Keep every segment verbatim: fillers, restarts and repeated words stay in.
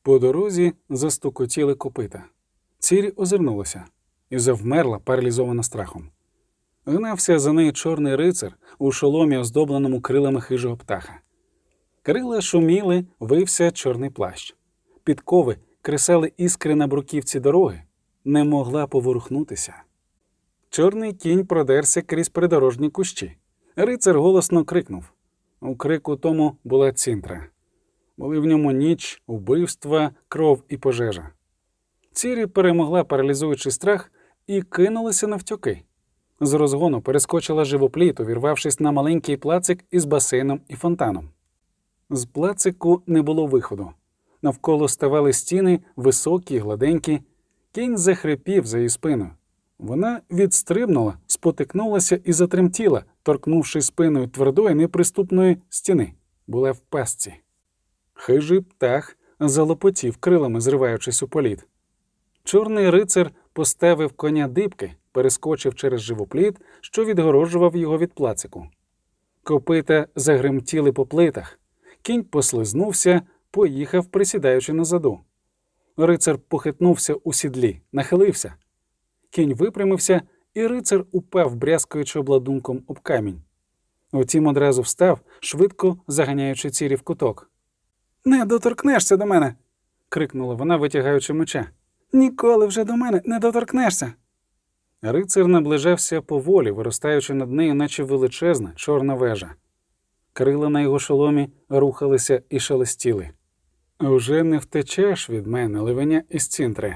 По дорозі застукотіли копита. Цірі озирнулася і завмерла, паралізована страхом. Гнався за нею чорний рицар у шоломі, оздобленому крилами хижого птаха. Крила шуміли, вився чорний плащ. Підкови кресали іскри на бруківці дороги. Не могла поворухнутися. Чорний кінь продерся крізь придорожні кущі. Рицар голосно крикнув. У крику тому була цінтра. Були в ньому ніч, вбивства, кров і пожежа. Цірі перемогла паралізуючий страх і кинулася навтьоки. З розгону перескочила живопліт, увірвавшись на маленький плацик із басейном і фонтаном. З плацику не було виходу. Навколо ставали стіни, високі, гладенькі. Кінь захрипів за її спиною. Вона відстрибнула, спотикнулася і затремтіла, торкнувши спиною твердої, неприступної стіни. Була в пастці. Хижий птах залопотів крилами, зриваючись у політ. Чорний рицар поставив коня дибки, перескочив через живопліт, що відгороджував його від плацику. Копита загремтіли по плитах. Кінь послизнувся, поїхав, присідаючи назаду. Рицар похитнувся у сідлі, нахилився. Кінь випрямився, і рицар упав, брязкаючи обладунком об камінь. Утім, одразу встав, швидко заганяючи Цірі в куток. «Не доторкнешся до мене!» – крикнула вона, витягаючи меча. «Ніколи вже до мене не доторкнешся!» Рицар наближався поволі, виростаючи над нею, наче величезна чорна вежа. Крила на його шоломі рухалися і шелестіли. «Уже не втечеш від мене, ливеня із цінтри!»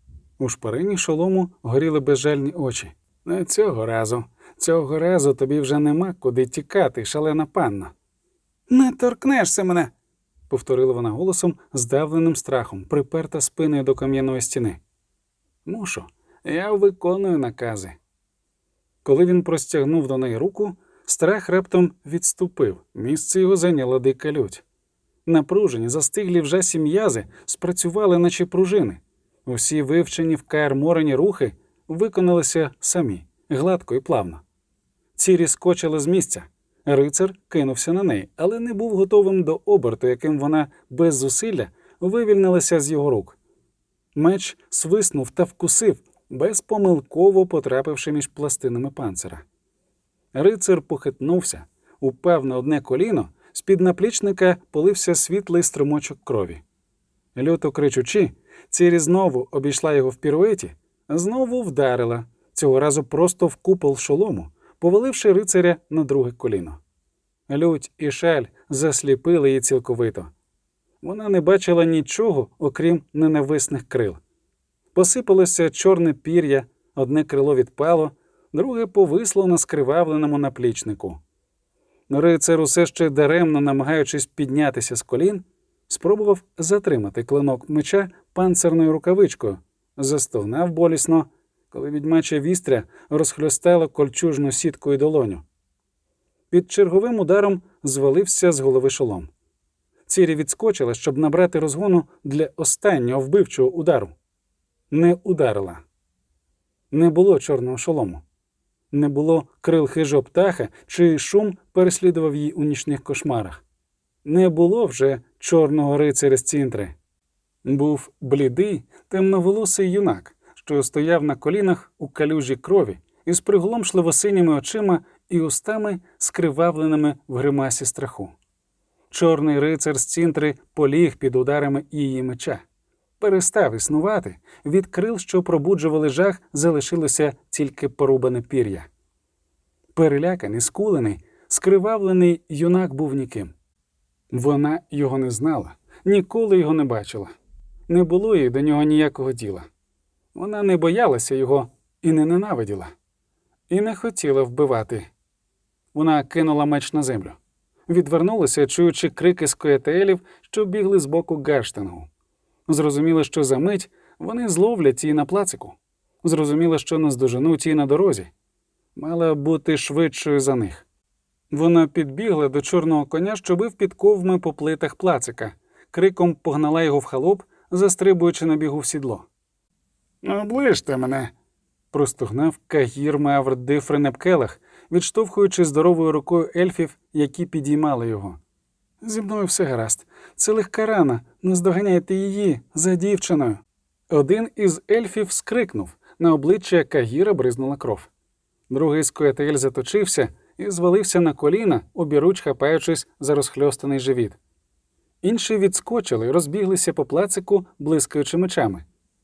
У шпарині шолому горіли безжальні очі. «Не цього разу. Цього разу тобі вже нема куди тікати, шалена панна!» «Не торкнешся мене!» – повторила вона голосом, здавленим страхом, приперта спиною до кам'яної стіни. «Мушу. Я виконую накази». Коли він простягнув до неї руку, страх раптом відступив, місце його зайняла дика лють. Напружені, застиглі в жасі м'язи спрацювали, наче пружини. Усі вивчені в Каер-Морені рухи виконалися самі, гладко і плавно. Цірі скочила з місця. Рицар кинувся на неї, але не був готовим до оберту, яким вона без зусилля вивільнилася з його рук. Меч свиснув та вкусив, безпомилково потрапивши між пластинами панцира. Рицар похитнувся, упав на одне коліно, з-під наплічника полився світлий струмочок крові. Люто кричучи, Цірі знову обійшла його в піруеті, знову вдарила, цього разу просто в купол шолому, поваливши рицаря на друге коліно. Лють і шаль засліпили її цілковито. Вона не бачила нічого, окрім ненависних крил. Посипалося чорне пір'я, одне крило відпало, друге повисло на скривавленому наплічнику. Рицар, усе ще даремно намагаючись піднятися з колін, спробував затримати клинок меча панцирною рукавичкою, застогнав болісно, коли відьмаче вістря розхльостало кольчужну сіткою долоню. Під черговим ударом звалився з голови шолом. Цірі відскочила, щоб набрати розгону для останнього вбивчого удару. Не ударила. Не було чорного шолому. Не було крил хижого птаха, чий шум переслідував її у нічних кошмарах. Не було вже чорного рицаря з цінтри. Був блідий, темноволосий юнак, що стояв на колінах у калюжі крові із приголомшливо синіми очима і устами, скривавленими в гримасі страху. Чорний рицар з цінтри поліг під ударами її меча. Перестав існувати, від крил, що пробуджували жах, залишилося тільки порубане пір'я. Переляканий, скулений, скривавлений юнак був ніким. Вона його не знала, ніколи його не бачила. Не було їй до нього ніякого діла. Вона не боялася його і не ненавиділа. І не хотіла вбивати. Вона кинула меч на землю. Відвернулася, чуючи крики скоятелів, що бігли з боку Гарштангу. Зрозуміла, що за мить вони зловлять її на плацику. Зрозуміла, що наздоженуть її на дорозі. Мала бути швидшою за них. Вона підбігла до чорного коня, що бив підковами по плитах плацика. Криком погнала його в халоп, застрибуючи на бігу в сідло. «Оближте мене!» – простогнав Кагір Мавр Дифренепкелах, відштовхуючи здоровою рукою ельфів, які підіймали його. Зі мною все гаразд. Це легка рана, наздоганяйте її за дівчиною. Один із ельфів скрикнув, на обличчя Кагіра бризнула кров. Другий Скоятель заточився і звалився на коліна, обіруч хапаючись за розхльостаний живіт. Інші відскочили, розбіглися по плацику, блискаючи мечами.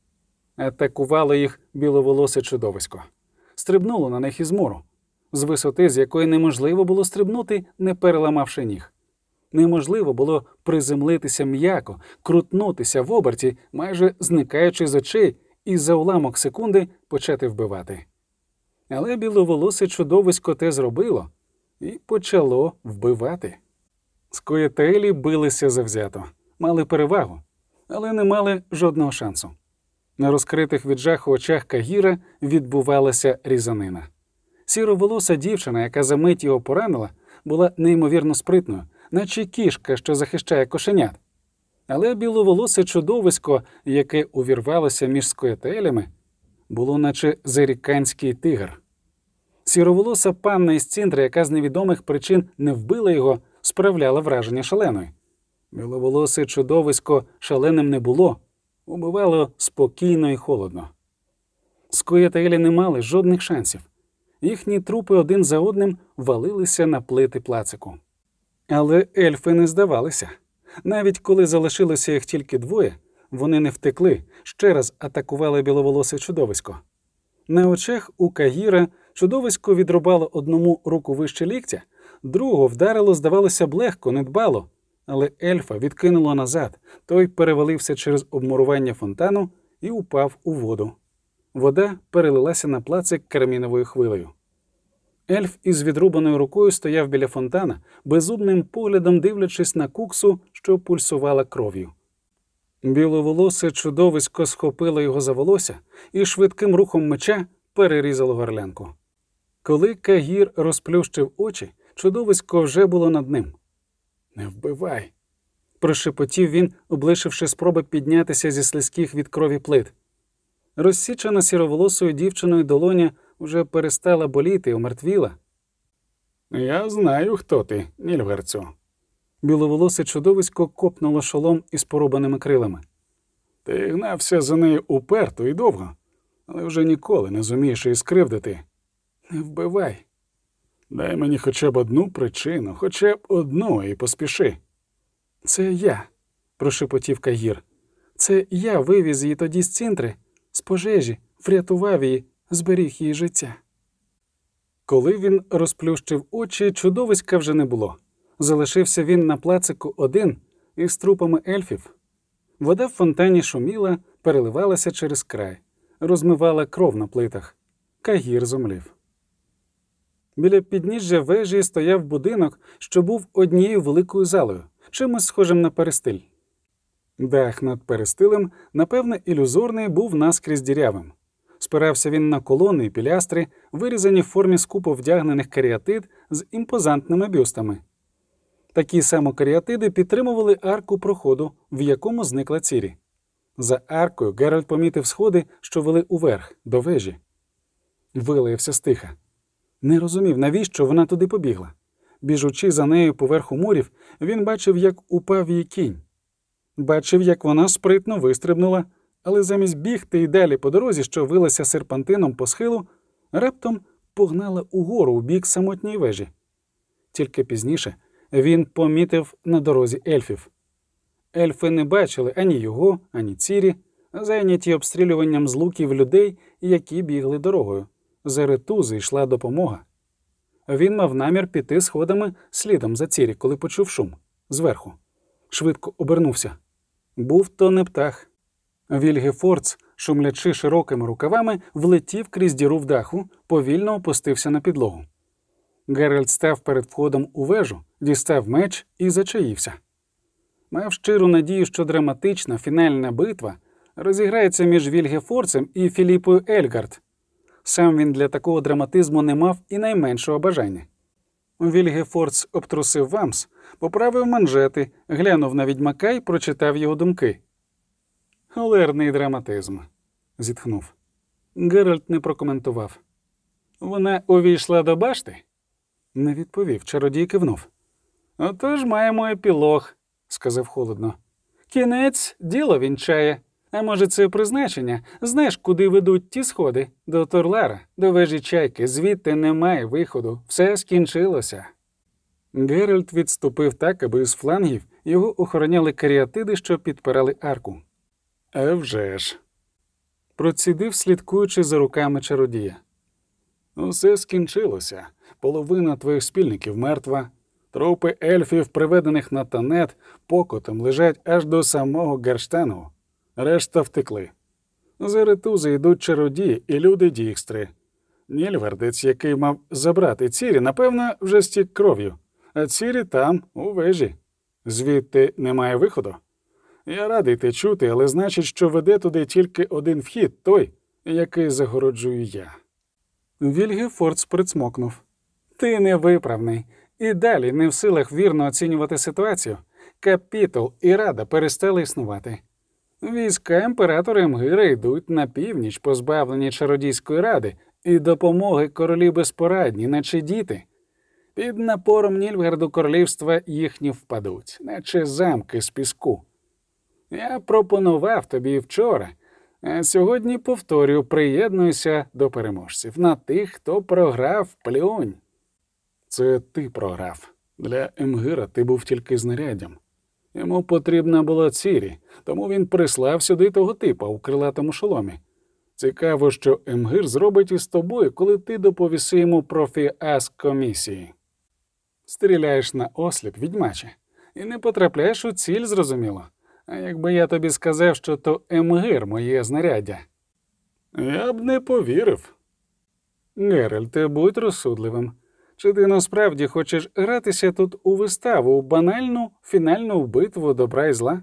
Атакувало їх біловолосе чудовисько. Стрибнуло на них із мору, з висоти, з якої неможливо було стрибнути, не переламавши ніг. Неможливо було приземлитися м'яко, крутнутися в оберті, майже зникаючи з очей, і за уламок секунди почати вбивати. Але біловолосе чудовисько те зробило і почало вбивати. Скоятелі билися завзято, мали перевагу, але не мали жодного шансу. На розкритих від жаху очах Кагіра відбувалася різанина. Сіроволоса дівчина, яка за мить його поранила, була неймовірно спритною, наче кішка, що захищає кошенят. Але біловолосе чудовисько, яке увірвалося між скоятелями, було наче заріканський тигр. Сіроволоса панна із Ціндри, яка з невідомих причин не вбила його, справляла враження шаленої. Біловолосе чудовисько шаленим не було, убивало спокійно і холодно. Скоятелі не мали жодних шансів. Їхні трупи один за одним валилися на плити плацику. Але ельфи не здавалися. Навіть коли залишилося їх тільки двоє, вони не втекли, ще раз атакували біловолосе чудовисько. На очах у Кагіра чудовисько відрубало одному руку вище ліктя, другого вдарило, здавалося б, легко, недбало, але ельфа відкинуло назад, той перевалився через обмурування фонтану і упав у воду. Вода перелилася на плацик карміновою хвилею. Ельф із відрубаною рукою стояв біля фонтана, безумним поглядом дивлячись на куксу, що пульсувала кров'ю. Біловолосе чудовисько схопило його за волосся і швидким рухом меча перерізало горлянку. Коли Кагір розплющив очі, чудовисько вже було над ним. «Не вбивай!» – прошепотів він, облишивши спроби піднятися зі слизьких від крові плит. Розсічена сіроволосою дівчиною долоня вже перестала боліти і омертвіла. «Я знаю, хто ти, Нільфгарцю». Біловолосе чудовисько копнуло шолом із порубаними крилами. «Ти гнався за нею уперто і довго, але вже ніколи не зумієш її скривдити. Не вбивай. Дай мені хоча б одну причину, хоча б одну, і поспіши». «Це я», – прошепотів Кагір. «Це я вивіз її тоді з Цінтри, з пожежі, врятував її, зберіг її життя». Коли він розплющив очі, чудовиська вже не було. Залишився він на плацику один із трупами ельфів. Вода в фонтані шуміла, переливалася через край, розмивала кров на плитах. Кагір зомлів. Біля підніжжя вежі стояв будинок, що був однією великою залою, чимось схожим на перестиль. Дах над перестилем, напевне, ілюзорний, був наскрізь дірявим. Спирався він на колони і пілястри, вирізані в формі скупо вдягнених каріатид з імпозантними бюстами. Такі само каріатиди підтримували арку проходу, в якому зникла Цірі. За аркою Геральт помітив сходи, що вели уверх, до вежі. Вилаявся стиха. Не розумів, навіщо вона туди побігла. Біжучи за нею поверху мурів, він бачив, як упав її кінь. Бачив, як вона спритно вистрибнула, але замість бігти й далі по дорозі, що вилася серпантином по схилу, раптом погнала угору у бік самотньої вежі. Тільки пізніше він помітив на дорозі ельфів. Ельфи не бачили ані його, ані Цірі, зайняті обстрілюванням з луків людей, які бігли дорогою. За ретузи йшла допомога. Він мав намір піти сходами слідом за Цірі, коли почув шум. Зверху. Швидко обернувся. Був то не птах. Вільгефордс, шумлячи широкими рукавами, влетів крізь діру в даху, повільно опустився на підлогу. Геральт став перед входом у вежу, дістав меч і зачаївся. Мав щиру надію, що драматична фінальна битва розіграється між Вільгефордсом і Філіпою Ельгард. Сам він для такого драматизму не мав і найменшого бажання. Вільгефордс обтрусив вамс, поправив манжети, глянув на відьмака і прочитав його думки. «Холерний драматизм», – зітхнув. Геральт не прокоментував. «Вона увійшла до башти?» Не відповів, чародій кивнув. Отож маємо епілог, сказав холодно. Кінець діло вінчає. А може, це призначення? Знаєш, куди ведуть ті сходи? До Торлара, до вежі Чайки. Звідти немає виходу. Все скінчилося. Геральт відступив так, аби з флангів його охороняли каріатиди, що підпирали арку. «А вже ж!» процідив, слідкуючи за руками чародія. «Усе скінчилося. Половина твоїх спільників мертва. Трупи ельфів, приведених на танет, покотом лежать аж до самого Герштену. Решта втекли. За Ретузи йдуть чародії і люди Дікстри. Нільвардець, який мав забрати Цірі, напевно, вже стік кров'ю. А Цірі там, у вежі. Звідти немає виходу. Я радий те чути, але значить, що веде туди тільки один вхід, той, який загороджую я». Вільгефордс прицмокнув. «Ти невиправний. І далі не в силах вірно оцінювати ситуацію. Капітул і Рада перестали існувати. Війська імператора Емгира йдуть на північ, позбавлені чародійської ради, і допомоги королі безпорадні, наче діти. Під напором Нільфгарду королівства їхні впадуть, наче замки з піску. Я пропонував тобі вчора, а сьогодні повторюю, приєднуйся до переможців. На тих, хто програв, плюнь». «Це ти програв. Для Емгира ти був тільки знаряддям. Йому потрібна була Цірі, тому він прислав сюди того типа у крилатому шоломі. Цікаво, що Емгир зробить із тобою, коли ти доповіси йому про фіаско комісії. Стріляєш на осліп, відьмаче, і не потрапляєш у ціль, зрозуміло. А якби я тобі сказав, що то Емгир моє знаряддя?» «Я б не повірив». «Геральте, будь розсудливим. Чи ти насправді хочеш гратися тут у виставу, у банальну фінальну битву добра і зла?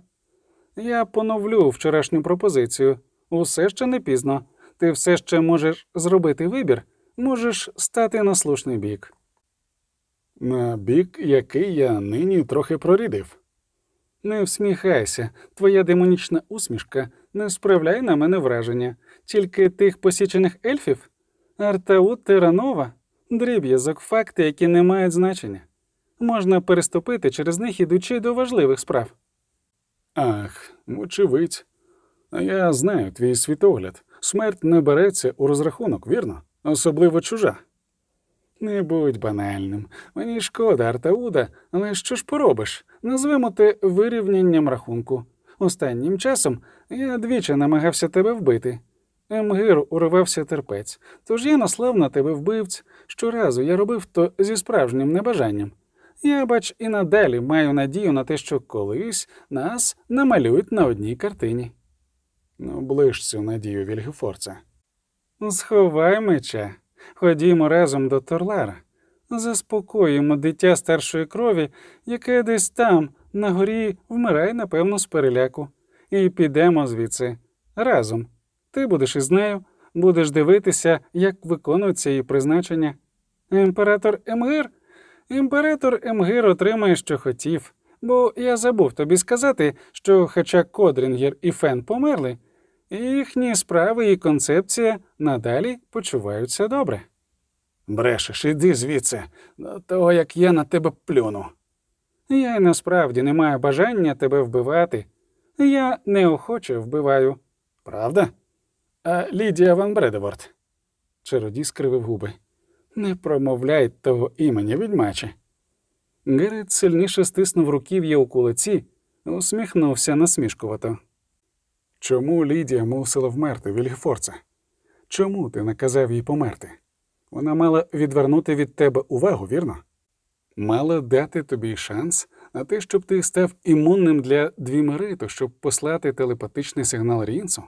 Я поновлю вчорашню пропозицію. Усе ще не пізно. Ти все ще можеш зробити вибір, можеш стати на слушний бік». «На бік, який я нині трохи прорідив». «Не всміхайся. Твоя демонічна усмішка не справляє на мене враження. Тільки тих посічених ельфів? Артаут Теранова? Дріб'язок, факти, які не мають значення. Можна переступити через них, ідучи до важливих справ». «Ах, очевидь. А я знаю твій світогляд. Смерть не береться у розрахунок, вірно? Особливо чужа». «Не будь банальним. Мені шкода Артауда, але що ж поробиш? Назвемо те вирівнянням рахунку. Останнім часом я двічі намагався тебе вбити. Емгиру урвався терпець, тож я наслав на тебе вбивць. Щоразу я робив то зі справжнім небажанням. Я, бач, і надалі маю надію на те, що колись нас намалюють на одній картині». «Ну, ближ цю надію, Вільгефордсе». «Сховай меча. Ходімо разом до Торлара. Заспокоїмо дитя старшої крові, яке десь там, на горі, вмирає, напевно, з переляку. І підемо звідси. Разом. Ти будеш із нею, будеш дивитися, як виконується її призначення. Імператор Емгир? Імператор Емгир отримає, що хотів. Бо я забув тобі сказати, що хоча Кодрінгер і Фен померли, їхні справи і концепція надалі почуваються добре». «Брешеш, іди звідси, до того, як я на тебе плюну». «Я й насправді не маю бажання тебе вбивати. Я неохоче вбиваю». «Правда? А Лідія Ван Бредеворт?» Чародій скривив губи. «Не промовляй того імені, відьмаче». Геральт сильніше стиснув руків'я у кулаці, усміхнувся насмішкувато. «Чому Лідія мусила вмерти, Вільгефордсе? Чому ти наказав їй померти? Вона мала відвернути від тебе увагу, вірно? Мала дати тобі шанс на те, щоб ти став імунним для двімериту, щоб послати телепатичний сигнал Рінсу?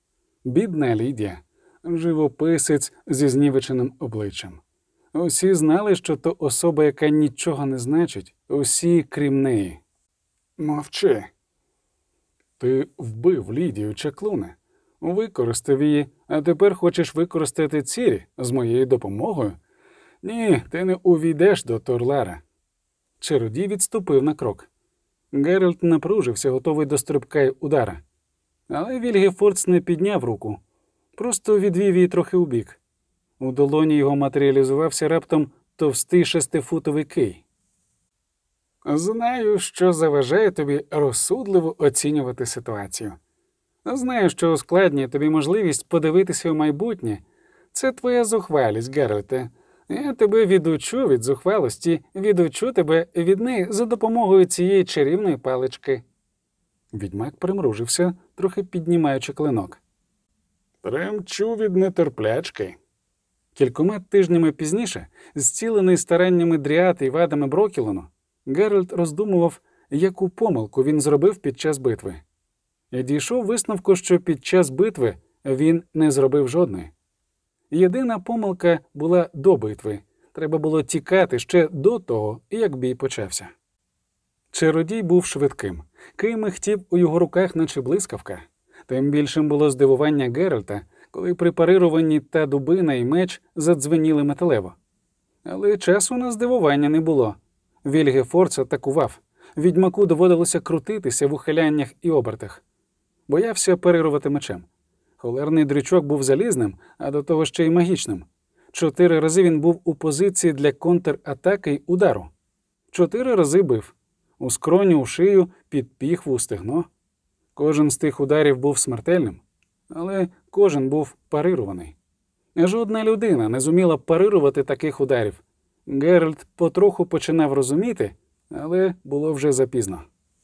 Бідна Лідія, живописець зі знівеченим обличчям. Усі знали, що то особа, яка нічого не значить, усі крім неї». «Мовчи. Ти вбив Лідію Чаклуне, використав її, а тепер хочеш використати Цірі з моєю допомогою? Ні, ти не увійдеш до Торлара». Чародій відступив на крок. Геральт напружився, готовий до стрибка й удара. Але Вільгефордс не підняв руку, просто відвів її трохи убік. У долоні його матеріалізувався раптом товстий шестифутовий кий. Знаю, що заважає тобі розсудливо оцінювати ситуацію. Знаю, що ускладнює тобі можливість подивитися у майбутнє. Це твоя зухвалість, Геральте. Я тебе відучу від зухвалості, відучу тебе від неї за допомогою цієї чарівної палички. Відьмак примружився, трохи піднімаючи клинок. Тремчу від нетерплячки. Кількома тижнями пізніше, зцілений стараннями Дріати і вадами Брокілону, Геральт роздумував, яку помилку він зробив під час битви. І дійшов висновку, що під час битви він не зробив жодної. Єдина помилка була до битви. Треба було тікати ще до того, як бій почався. Чародій був швидким. Кий михтів у його руках, наче блискавка. Тим більшим було здивування Геральта, коли при парируванні та дубина і меч задзвеніли металево. Але часу на здивування не було. Вільгефордс атакував. Відьмаку доводилося крутитися в ухиляннях і обертах. Боявся парирувати мечем. Холерний дрючок був залізним, а до того ще й магічним. Чотири рази він був у позиції для контратаки й удару. Чотири рази бив. У скроню, у шию, під піхву, у стегно. Кожен з тих ударів був смертельним, але кожен був парирований. Жодна людина не зуміла парирувати таких ударів. Геральт потроху починав розуміти, але було вже запізно.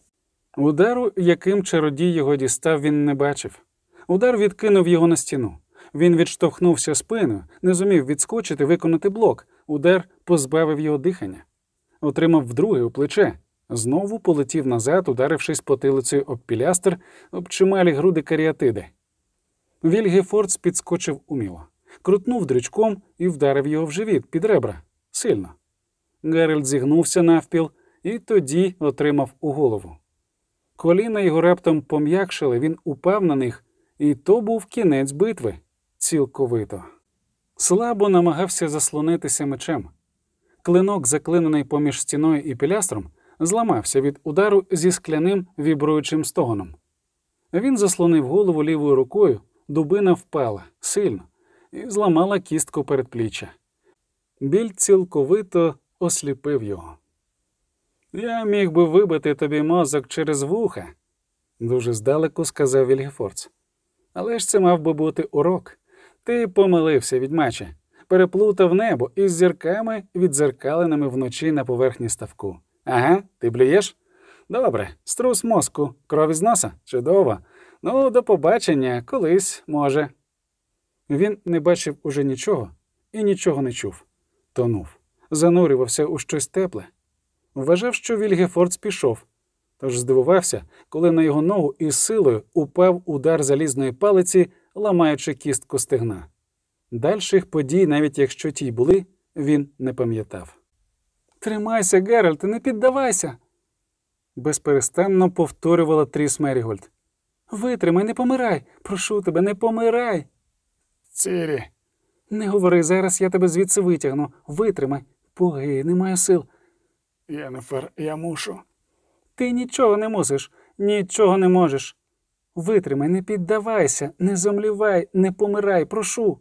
Удару, яким чародій його дістав, він не бачив. Удар відкинув його на стіну. Він відштовхнувся спиною, не зумів відскочити, виконати блок. Удар позбавив його дихання. Отримав вдруге у плече. Знову полетів назад, ударившись потилицею об пілястр, об чималі груди каріатиди. Вільгефордс підскочив уміло. Крутнув дрючком і вдарив його в живіт, під ребра. Сильно. Геральт зігнувся навпіл і тоді отримав у голову. Коліна його раптом пом'якшили, він упав на них, і то був кінець битви. Цілковито. Слабо намагався заслонитися мечем. Клинок, заклинений поміж стіною і пілястром, зламався від удару зі скляним вібруючим стогоном. Він заслонив голову лівою рукою, дубина впала, сильно, і зламала кістку передпліччя. Біль цілковито осліпив його. «Я міг би вибити тобі мозок через вуха», – дуже здалеку сказав Вільгефордс. «Але ж це мав би бути урок. Ти помилився, відьмаче, переплутав небо із зірками, відзеркаленими вночі на поверхні ставку. Ага, ти блюєш? Добре, струс мозку, кров із носа? Чудово. Ну, до побачення, колись, може». Він не бачив уже нічого і нічого не чув. Тонув, занурювався у щось тепле. Вважав, що Вільгефордс пішов, тож здивувався, коли на його ногу із силою упав удар залізної палиці, ламаючи кістку стегна. Дальших подій, навіть якщо ті й були, він не пам'ятав. «Тримайся, Геральте, не піддавайся!» безперестанно повторювала Тріс Мерігольд. «Витримай, не помирай! Прошу тебе, не помирай!» «Цірі!» «Не говори, зараз я тебе звідси витягну. Витримай! Боги, не маю сил!» «Єннефер, я мушу!» «Ти нічого не мусиш, нічого не можеш! Витримай, не піддавайся, не зомлівай, не помирай, прошу!»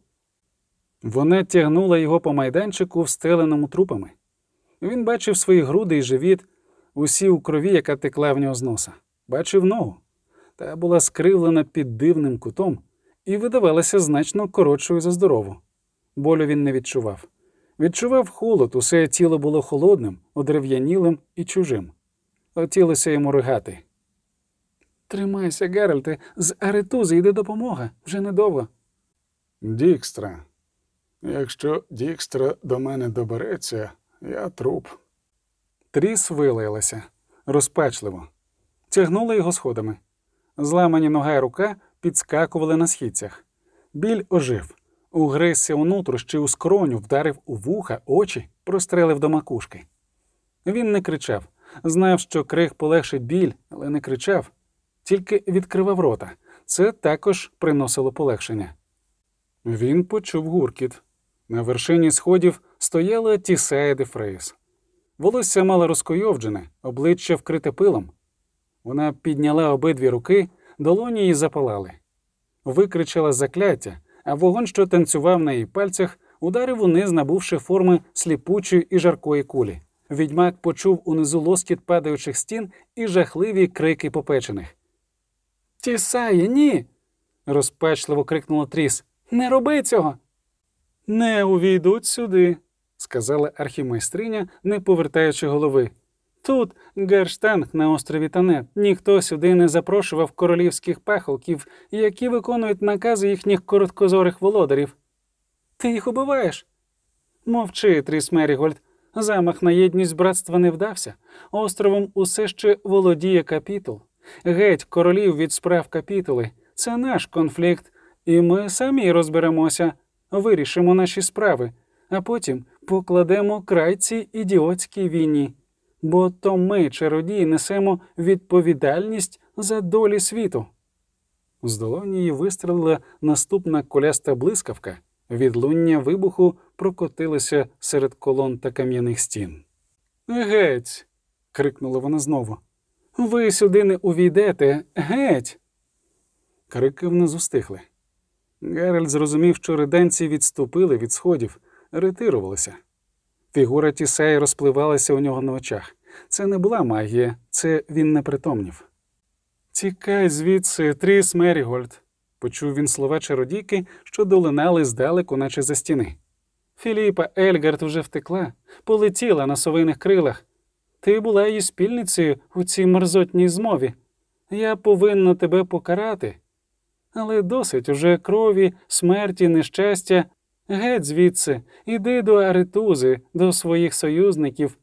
Вона тягнула його по майданчику, встеленому трупами. Він бачив свої груди і живіт, усі у крові, яка текла в нього з носа. Бачив ногу. Та була скривлена під дивним кутом і видавалася значно коротшою за здорову. Болю він не відчував. Відчував холод, усе тіло було холодним, одерев'янілим і чужим. Хотілося йому ригати. «Тримайся, Геральте, з Аретузи йде допомога, вже недовго». «Дікстра. Якщо Дікстра до мене добереться, я труп». Тріс вилаялася, розпачливо. Тягнула його сходами. Зламані нога й рука підскакували на східцях. Біль ожив. Угризся у нутрощі, у скроню, вдарив у вуха, очі, прострелив до макушки. Він не кричав. Знав, що крик полегшить біль, але не кричав. Тільки відкривав рота. Це також приносило полегшення. Він почув гуркіт. На вершині сходів стояла Тісея де Фрейс. Волосся мало розкойовджене, обличчя вкрите пилом. Вона підняла обидві руки, долоні її запалали. Викричала закляття, а вогонь, що танцював на її пальцях, ударив униз, набувши форми сліпучої і жаркої кулі. Відьмак почув унизу лоскіт падаючих стін і жахливі крики попечених. «Тісає, ні!» – розпачливо крикнула Тріс. «Не роби цього!» «Не увійдуть сюди», – сказала архімайстриня, не повертаючи голови. «Тут Герштанг на острові Танет. Ніхто сюди не запрошував королівських пахолків, які виконують накази їхніх короткозорих володарів. Ти їх убиваєш?» «Мовчи, Тріс Мерігольд. Замах на єдність братства не вдався. Островом усе ще володіє капітул. Геть королів від справ капітули. Це наш конфлікт, і ми самі розберемося, вирішимо наші справи, а потім покладемо край цій ідіотській війні. Бо то ми, чародії, несемо відповідальність за долі світу». З долоні її вистрелила наступна куляста блискавка. Відлуння вибуху прокотилося серед колон та кам'яних стін. «Геть!» – крикнула вона знову. «Ви сюди не увійдете! Геть!» Крики внизу стихли. Геральт зрозумів, що риданці відступили від сходів, ретирувалися. Фігура Тісаї розпливалася у нього на очах. Це не була магія, це він не притомнів. «Тікай звідси, Тріс Мерігольд!» – почув він слова чародійки, що долинали здалеку, наче за стіни. «Філіпа Ельгард вже втекла, полетіла на совиних крилах. Ти була її спільницею у цій мерзотній змові. Я повинна тебе покарати. Але досить уже крові, смерті, нещастя. Геть звідси, іди до Аритузи, до своїх союзників.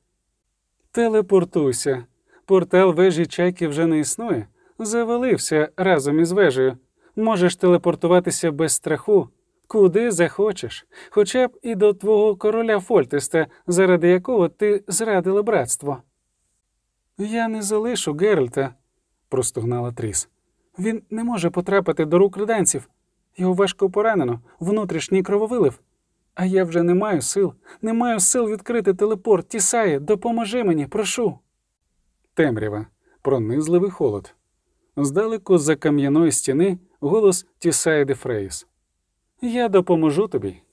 Телепортуйся. Портал вежі Чайки вже не існує. Завалився разом із вежею. Можеш телепортуватися без страху, куди захочеш, хоча б і до твого короля Фольтеста, заради якого ти зрадила братство». «Я не залишу Геральта», – простогнала Тріс. «Він не може потрапити до рук риданців. Його важко поранено, внутрішній крововилив. А я вже не маю сил, не маю сил відкрити телепорт. Тісає, допоможи мені, прошу». Темрява, пронизливий холод. Здалеку з-за кам'яної стіни голос Тісаї де Фрейс. «Я допоможу тобі,